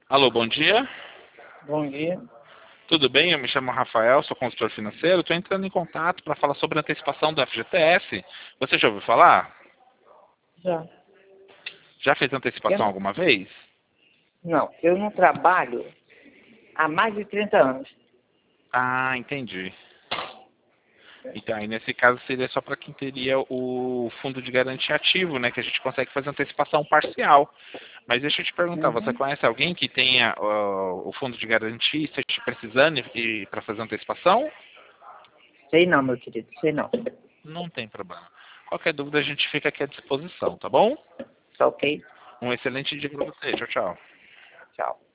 Alô, bom dia. Bom dia. Tudo bem? Eu me chamo Rafael, sou consultor financeiro. Estou entrando em contato para falar sobre a antecipação do FGTS. Você já ouviu falar? Já. Já fez antecipação Eu, alguma vez? não, eu não trabalho há mais de 30 anos. Ah, entendi. Então, aí nesse caso seria só para quem teria o fundo de garantia ativo, né? Que a gente consegue fazer antecipação parcial. Mas deixa eu te perguntar, você Uhum. conhece alguém que tenha o fundo de garantia e esteja precisando para fazer antecipação? Sei não, meu querido, sei não. Não tem problema. Qualquer dúvida a gente fica aqui à disposição, tá bom? Tá ok? Um excelente dia para você. Tchau, tchau. Tchau.